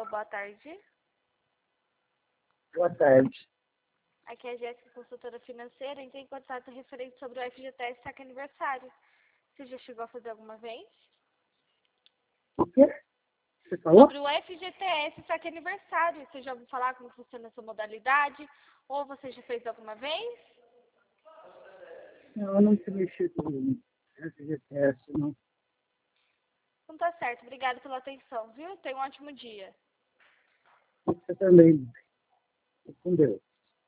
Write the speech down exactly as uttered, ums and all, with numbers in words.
Alô, boa tarde. Boa tarde. Aqui é a Jéssica, consultora financeira. Entrei em contato referente sobre o F G T S Saque Aniversário. Você já chegou a fazer alguma vez? O quê? Você falou? Sobre o F G T S Saque Aniversário. Você já ouviu falar como funciona essa modalidade? Ou você já fez alguma vez? Não, eu não te mexi com F G T S, não. Não tá certo. Obrigada pela atenção, viu? Tenha um ótimo dia. Você também. Com Deus.